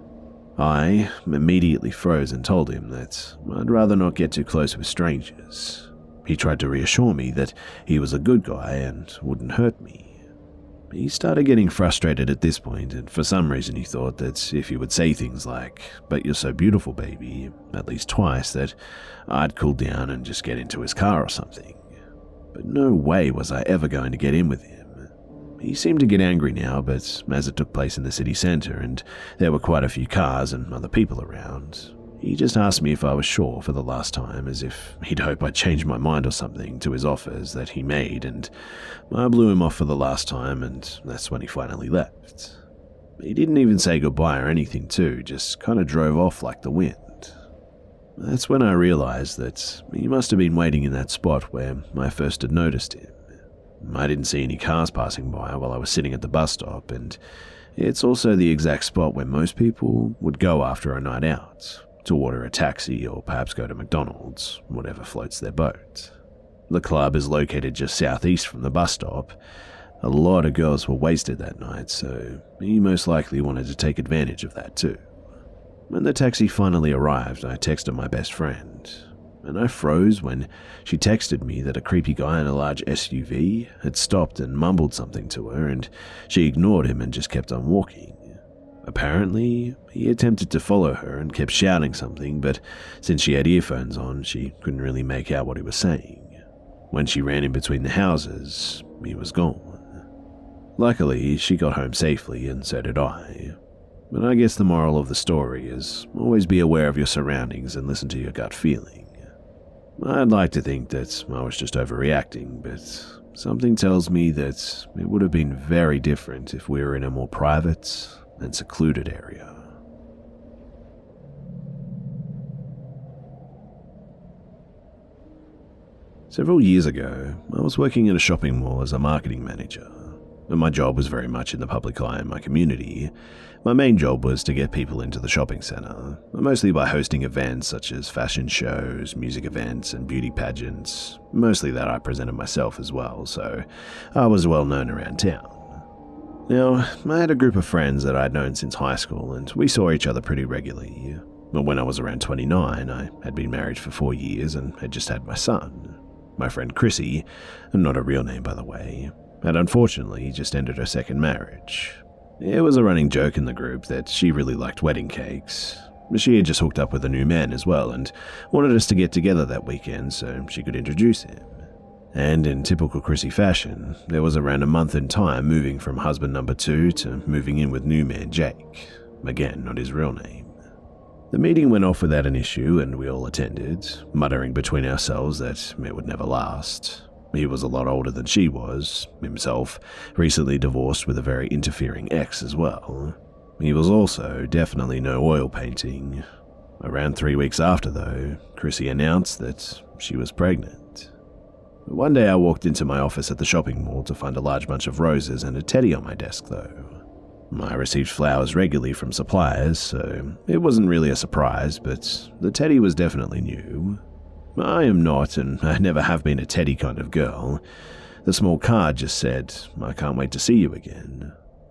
I immediately froze and told him that I'd rather not get too close with strangers. He tried to reassure me that he was a good guy and wouldn't hurt me. He started getting frustrated at this point, and for some reason he thought that if he would say things like, "But you're so beautiful, baby," at least twice, that I'd cool down and just get into his car or something. But no way was I ever going to get in with him. He seemed to get angry now, but as it took place in the city centre and there were quite a few cars and other people around, he just asked me if I was sure for the last time, as if he'd hope I'd change my mind or something to his offers that he made, and I blew him off for the last time, and that's when he finally left. He didn't even say goodbye or anything too, just kind of drove off like the wind. That's when I realized that he must have been waiting in that spot where I first had noticed him. I didn't see any cars passing by while I was sitting at the bus stop, and it's also the exact spot where most people would go after a night out, to order a taxi or perhaps go to McDonald's, whatever floats their boat. The club is located just southeast from the bus stop. A lot of girls were wasted that night, so he most likely wanted to take advantage of that too. When the taxi finally arrived, I texted my best friend, and I froze when she texted me that a creepy guy in a large S U V had stopped and mumbled something to her, and she ignored him and just kept on walking. Apparently, he attempted to follow her and kept shouting something, but since she had earphones on, she couldn't really make out what he was saying. When she ran in between the houses, he was gone. Luckily, she got home safely, and so did I. But I guess the moral of the story is always be aware of your surroundings and listen to your gut feeling. I'd like to think that I was just overreacting, but something tells me that it would have been very different if we were in a more private and secluded area. Several years ago, I was working in a shopping mall as a marketing manager. And my job was very much in the public eye in my community. My main job was to get people into the shopping centre, mostly by hosting events such as fashion shows, music events, and beauty pageants. Mostly that I presented myself as well, so I was well known around town. Now, I had a group of friends that I'd known since high school, and we saw each other pretty regularly. But when I was around twenty-nine, I had been married for four years and had just had my son. My friend Chrissy, not a real name by the way, had unfortunately just ended her second marriage. It was a running joke in the group that she really liked wedding cakes. She had just hooked up with a new man as well and wanted us to get together that weekend so she could introduce him. And in typical Chrissy fashion, there was around a month in time moving from husband number two to moving in with new man Jake. Again, not his real name. The meeting went off without an issue and we all attended, muttering between ourselves that it would never last. He was a lot older than she was, himself, recently divorced with a very interfering ex as well. He was also definitely no oil painting. Around three weeks after, though, Chrissy announced that she was pregnant. One day I walked into my office at the shopping mall to find a large bunch of roses and a teddy on my desk, though. I received flowers regularly from suppliers, so it wasn't really a surprise, but the teddy was definitely new. I am not, and I never have been a teddy kind of girl. The small card just said, "I can't wait to see you again."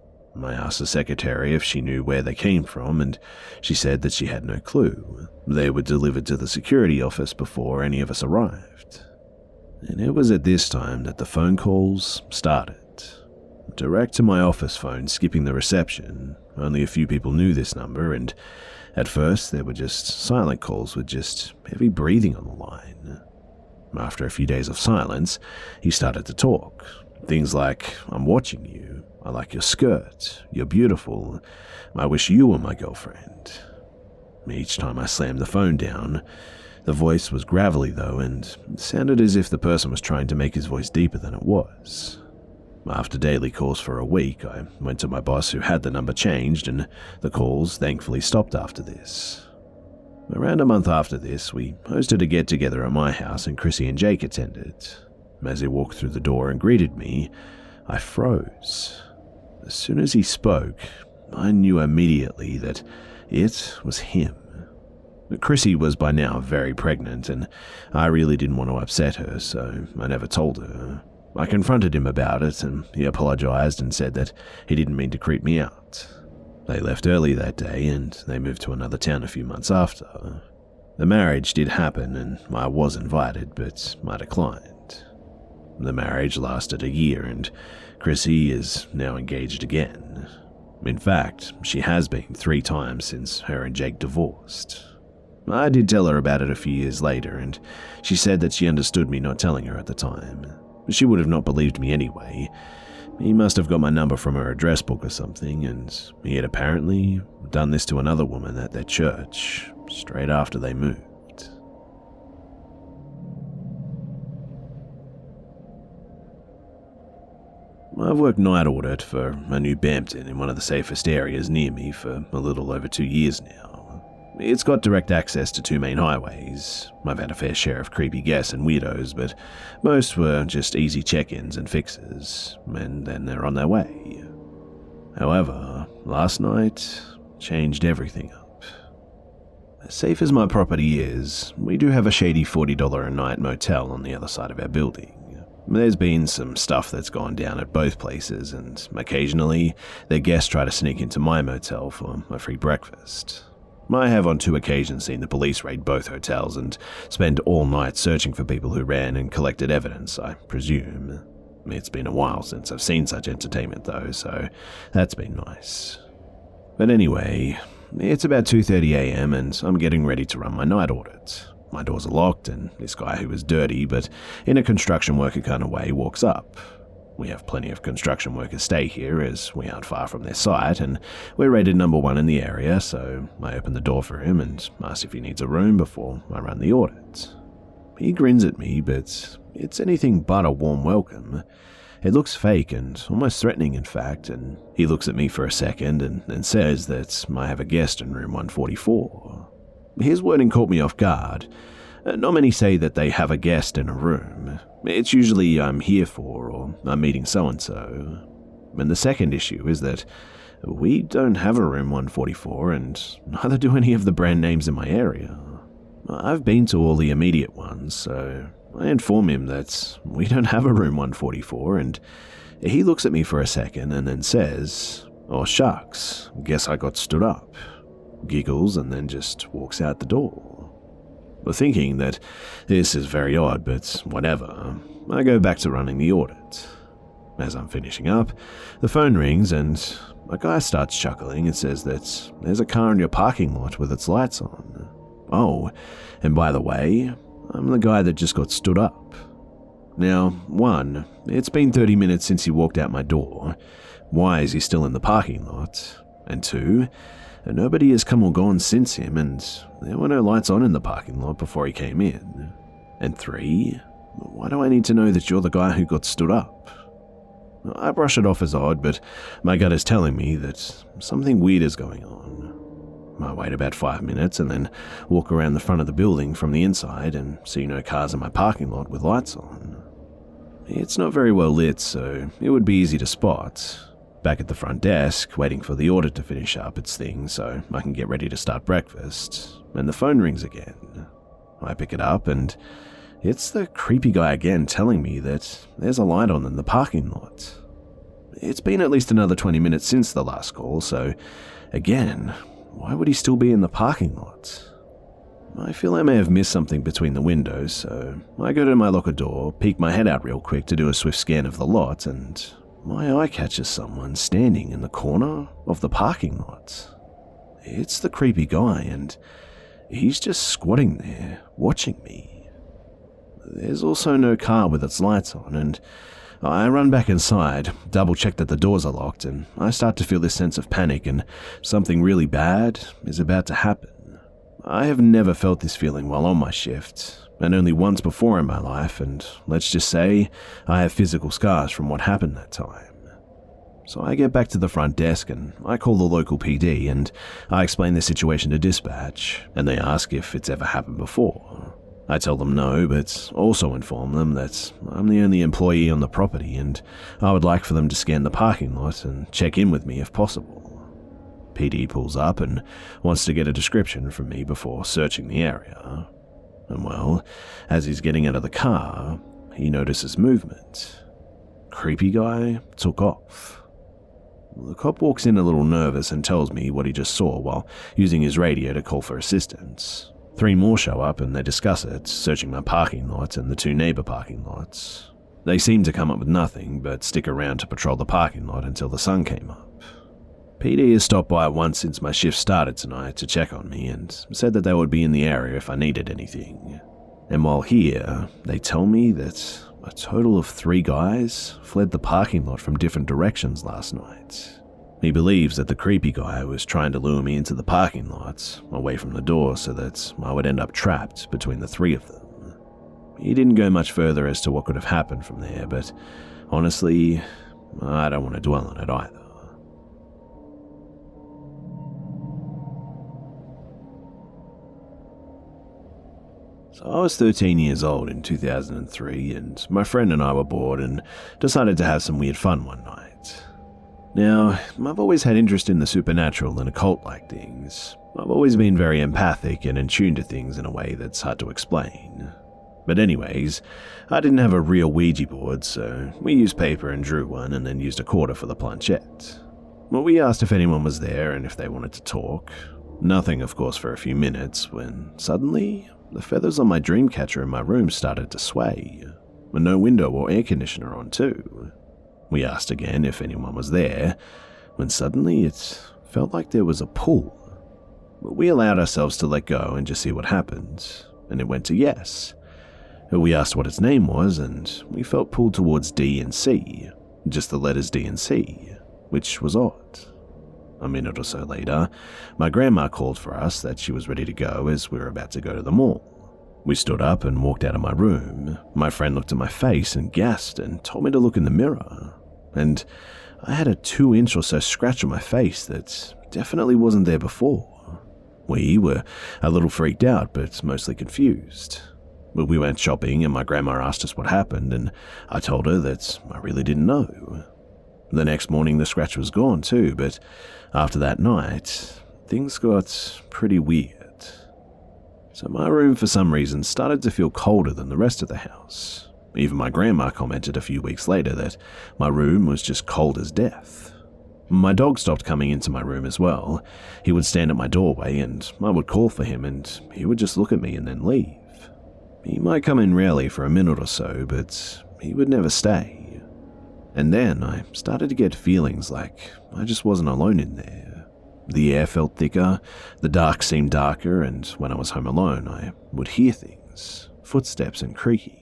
I asked the secretary if she knew where they came from, and she said that she had no clue. They were delivered to the security office before any of us arrived. And it was at this time that the phone calls started. Direct to my office phone, skipping the reception. Only a few people knew this number, and at first there were just silent calls with just heavy breathing on the line. After a few days of silence, he started to talk. Things like, "I'm watching you. I like your skirt. You're beautiful. I wish you were my girlfriend." Each time I slammed the phone down, the voice was gravelly though, and sounded as if the person was trying to make his voice deeper than it was. After daily calls for a week, I went to my boss who had the number changed, and the calls thankfully stopped after this. Around a month after this, we hosted a get-together at my house and Chrissy and Jake attended. As he walked through the door and greeted me, I froze. As soon as he spoke, I knew immediately that it was him. Chrissy was by now very pregnant, and I really didn't want to upset her, so I never told her. I confronted him about it, and he apologized and said that he didn't mean to creep me out. They left early that day, and they moved to another town a few months after. The marriage did happen, and I was invited, but I declined. The marriage lasted a year, and Chrissy is now engaged again. In fact, she has been three times since her and Jake divorced. I did tell her about it a few years later, and she said that she understood me not telling her at the time. She would have not believed me anyway. He must have got my number from her address book or something, and he had apparently done this to another woman at their church straight after they moved. I've worked night audit for a new Bampton in one of the safest areas near me for a little over two years now. It's got direct access to two main highways. I've had a fair share of creepy guests and weirdos, but most were just easy check-ins and fixes, and then they're on their way. However, last night changed everything up. As safe as my property is, we do have a shady forty dollars a night motel on the other side of our building. There's been some stuff that's gone down at both places, and occasionally their guests try to sneak into my motel for a free breakfast. I have on two occasions seen the police raid both hotels and spend all night searching for people who ran and collected evidence, I presume. It's been a while since I've seen such entertainment though, so that's been nice. But anyway, it's about two thirty a m and I'm getting ready to run my night audit. My doors are locked, and this guy who is dirty but in a construction worker kind of way walks up. We have plenty of construction workers stay here as we aren't far from their site, and we're rated number one in the area, so I open the door for him and ask if he needs a room before I run the audit. He grins at me, but it's anything but a warm welcome. It looks fake and almost threatening, in fact, and he looks at me for a second and then says that I have a guest in room one forty-four. His wording caught me off guard. Not many say that they have a guest in a room. It's usually I'm here for, or I'm meeting so-and-so. And the second issue is that we don't have a room one forty-four, and neither do any of the brand names in my area. I've been to all the immediate ones, so I inform him that we don't have a room one forty-four, and he looks at me for a second and then says, "Oh shucks, guess I got stood up," giggles and then just walks out the door. Thinking that this is very odd, but whatever, I go back to running the audit. As I'm finishing up, the phone rings and a guy starts chuckling and says that there's a car in your parking lot with its lights on. Oh, and by the way, I'm the guy that just got stood up. Now, one, it's been thirty minutes since he walked out my door. Why is he still in the parking lot? And two, nobody has come or gone since him, and there were no lights on in the parking lot before he came in. And three, why do I need to know that you're the guy who got stood up? I brush it off as odd, but my gut is telling me that something weird is going on. I wait about five minutes and then walk around the front of the building from the inside and see no cars in my parking lot with lights on. It's not very well lit, so it would be easy to spot. Back at the front desk, waiting for the order to finish up its thing so I can get ready to start breakfast, and the phone rings again. I pick it up and it's the creepy guy again telling me that there's a light on in the parking lot. It's been at least another twenty minutes since the last call, so again, why would he still be in the parking lot? I feel I may have missed something between the windows, so I go to my locker door, peek my head out real quick to do a swift scan of the lot, and my eye catches someone standing in the corner of the parking lot. It's the creepy guy, and he's just squatting there, watching me. There's also no car with its lights on, and I run back inside, double-check that the doors are locked, and I start to feel this sense of panic and something really bad is about to happen. I have never felt this feeling while on my shift, and only once before in my life, and let's just say I have physical scars from what happened that time. So I get back to the front desk and I call the local P D and I explain the situation to dispatch, and they ask if it's ever happened before. I tell them no, but also inform them that I'm the only employee on the property and I would like for them to scan the parking lot and check in with me if possible. P D pulls up and wants to get a description from me before searching the area. And well, as he's getting out of the car, he notices movement. Creepy guy took off. The cop walks in a little nervous and tells me what he just saw while using his radio to call for assistance. Three more show up and they discuss it, searching my parking lot and the two neighbor parking lots. They seem to come up with nothing, but stick around to patrol the parking lot until the sun came up. P D has stopped by once since my shift started tonight to check on me and said that they would be in the area if I needed anything. And while here, they tell me that a total of three guys fled the parking lot from different directions last night. He believes that the creepy guy was trying to lure me into the parking lot, away from the door, so that I would end up trapped between the three of them. He didn't go much further as to what could have happened from there, but honestly, I don't want to dwell on it either. So I was thirteen years old in two thousand three, and my friend and I were bored and decided to have some weird fun one night. Now, I've always had interest in the supernatural and occult-like things. I've always been very empathic and in tune to things in a way that's hard to explain. But anyways, I didn't have a real Ouija board, so we used paper and drew one and then used a quarter for the planchette. Well, we asked if anyone was there and if they wanted to talk. Nothing, of course, for a few minutes, when suddenly the feathers on my dream catcher in my room started to sway, with no window or air conditioner on too. We asked again if anyone was there, when suddenly it felt like there was a pull. We allowed ourselves to let go and just see what happened, and it went to yes. We asked what its name was, and we felt pulled towards D and C, just the letters D and C, which was odd. A minute or so later, my grandma called for us that she was ready to go as we were about to go to the mall. We stood up and walked out of my room. My friend looked at my face and gasped and told me to look in the mirror. And I had a two-inch or so scratch on my face that definitely wasn't there before. We were a little freaked out, but mostly confused. But we went shopping and my grandma asked us what happened, and I told her that I really didn't know. The next morning the scratch was gone too, but after that night, things got pretty weird. So my room for some reason started to feel colder than the rest of the house. Even my grandma commented a few weeks later that my room was just cold as death. My dog stopped coming into my room as well. He would stand at my doorway and I would call for him and he would just look at me and then leave. He might come in rarely for a minute or so, but he would never stay. And then I started to get feelings like I just wasn't alone in there. The air felt thicker, the dark seemed darker, and when I was home alone, I would hear things, footsteps and creaking.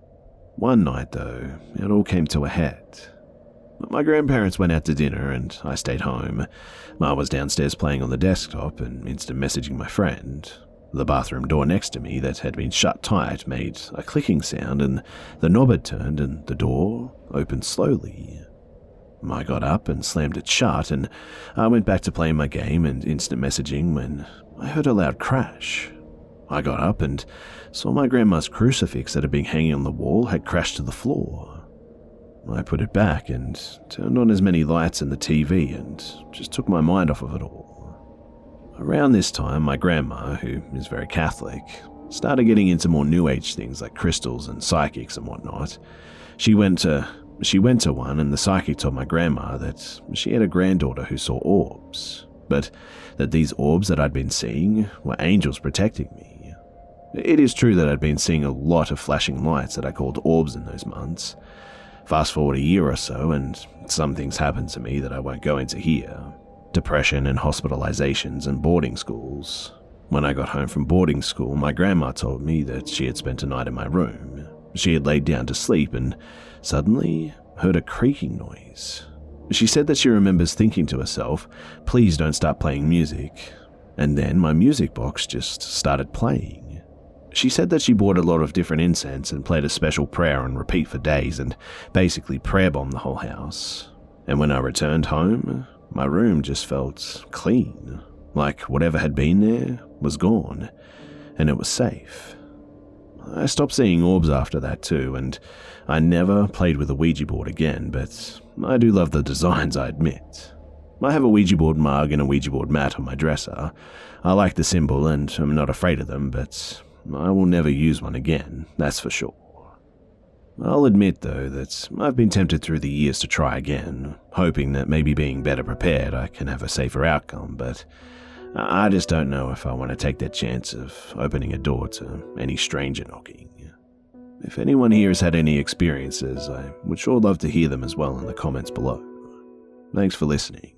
One night, though, it all came to a head. My grandparents went out to dinner and I stayed home. I was downstairs playing on the desktop and instant messaging my friend. The bathroom door next to me that had been shut tight made a clicking sound and the knob had turned and the door opened slowly. I got up and slammed it shut, and I went back to playing my game and instant messaging when I heard a loud crash. I got up and saw my grandma's crucifix that had been hanging on the wall had crashed to the floor. I put it back and turned on as many lights in the T V and just took my mind off of it all. Around this time, my grandma, who is very Catholic, started getting into more New Age things like crystals and psychics and whatnot. She went to She went to one, and the psychic told my grandma that she had a granddaughter who saw orbs, but that these orbs that I'd been seeing were angels protecting me. It is true that I'd been seeing a lot of flashing lights that I called orbs in those months. Fast forward a year or so, and some things happened to me that I won't go into here. Depression and hospitalizations and boarding schools. When I got home from boarding school, my grandma told me that she had spent a night in my room. She had laid down to sleep and suddenly heard a creaking noise. She said that she remembers thinking to herself, "Please don't start playing music." And then my music box just started playing. She said that she bought a lot of different incense and played a special prayer on repeat for days and basically prayer bombed the whole house. And when I returned home, my room just felt clean, like whatever had been there was gone, and it was safe. I stopped seeing orbs after that too, and I never played with a Ouija board again, but I do love the designs, I admit. I have a Ouija board mug and a Ouija board mat on my dresser. I like the symbol and I'm not afraid of them, but I will never use one again, that's for sure. I'll admit though that I've been tempted through the years to try again, hoping that maybe being better prepared I can have a safer outcome, but I just don't know if I want to take that chance of opening a door to any stranger knocking. If anyone here has had any experiences, I would sure love to hear them as well in the comments below. Thanks for listening.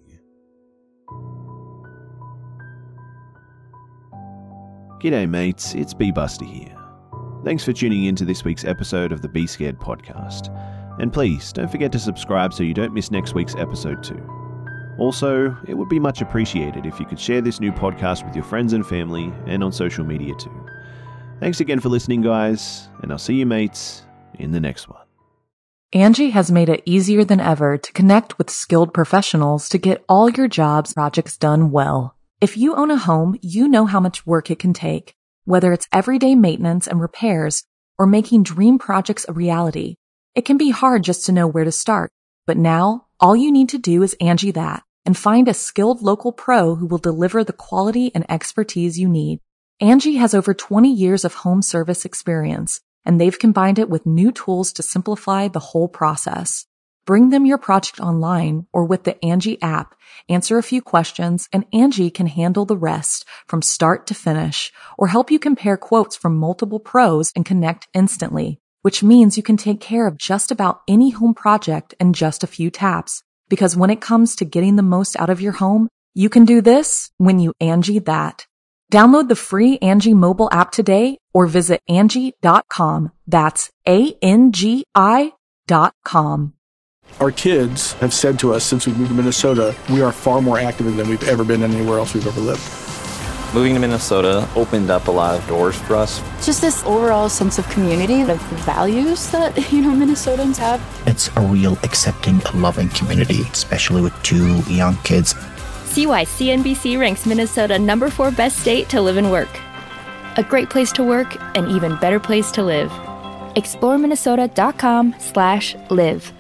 G'day mates, it's B-Buster here. Thanks for tuning in to this week's episode of the Be Scared podcast. And please, don't forget to subscribe so you don't miss next week's episode too. Also, it would be much appreciated if you could share this new podcast with your friends and family and on social media too. Thanks again for listening, guys, and I'll see you mates in the next one. Angie has made it easier than ever to connect with skilled professionals to get all your jobs projects done well. If you own a home, you know how much work it can take, whether it's everyday maintenance and repairs or making dream projects a reality. It can be hard just to know where to start, but now all you need to do is Angie that and find a skilled local pro who will deliver the quality and expertise you need. Angie has over twenty years of home service experience, and they've combined it with new tools to simplify the whole process. Bring them your project online or with the Angie app, answer a few questions, and Angie can handle the rest from start to finish or help you compare quotes from multiple pros and connect instantly, which means you can take care of just about any home project in just a few taps. Because when it comes to getting the most out of your home, you can do this when you Angie that. Download the free Angie mobile app today or visit Angie dot com. That's A N G I dot com. Our kids have said to us since we moved to Minnesota, we are far more active than we've ever been anywhere else we've ever lived. Moving to Minnesota opened up a lot of doors for us. Just this overall sense of community, of values that, you know, Minnesotans have. It's a real accepting, loving community, especially with two young kids. See why C N B C ranks Minnesota number four best state to live and work. A great place to work, an even better place to live. explore minnesota dot com slash live.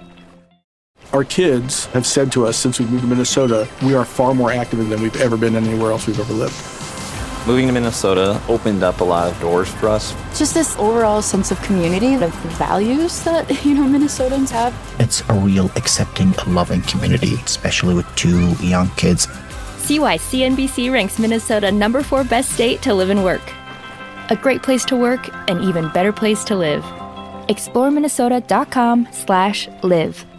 Our kids have said to us since we moved to Minnesota, we are far more active than we've ever been anywhere else we've ever lived. Moving to Minnesota opened up a lot of doors for us. Just this overall sense of community, of values that, you know, Minnesotans have. It's a real accepting, loving community, especially with two young kids. See why C N B C ranks Minnesota number four best state to live and work. A great place to work, an even better place to live. explore minnesota dot com slash live.